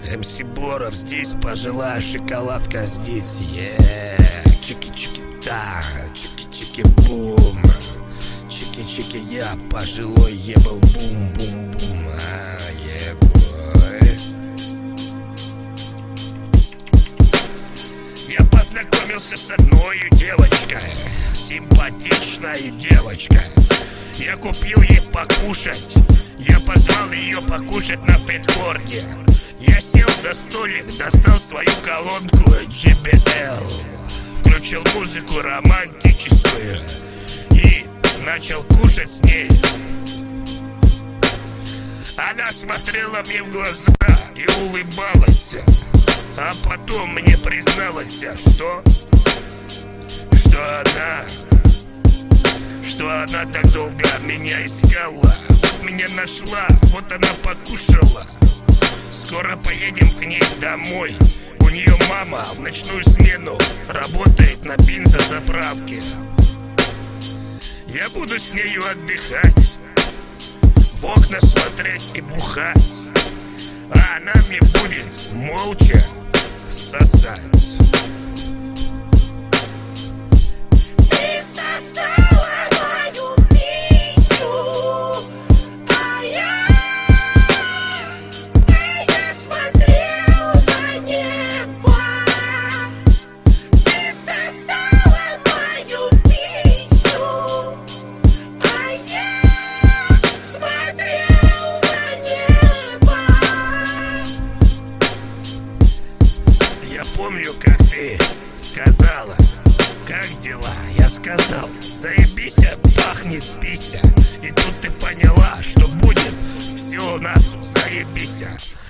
МС Боров здесь, пожилая шоколадка здесь. Чики-чики-та, чики-чики-бум. Чики-чики, я пожилой ебал бум-бум-бум. Я познакомился с одной девочкой, симпатичной девочкой. Я купил ей покушать, я позвал ее покушать на фритворке. Я сел за столик, достал свою колонку JBL, включил музыку романтическую и начал кушать с ней. Она смотрела мне в глаза и улыбалась, а потом мне призналась, что она так долго меня искала. Вот меня нашла, вот она покушала. Скоро поедем к ней домой. У нее мама в ночную смену работает на бензозаправке. Я буду с нею отдыхать, в окна смотреть и бухать, а она мне будет молча сосать. Я помню, как ты сказала: как дела? Я сказал: заебись, пахнет пися. И тут ты поняла, что будет все у нас заебись.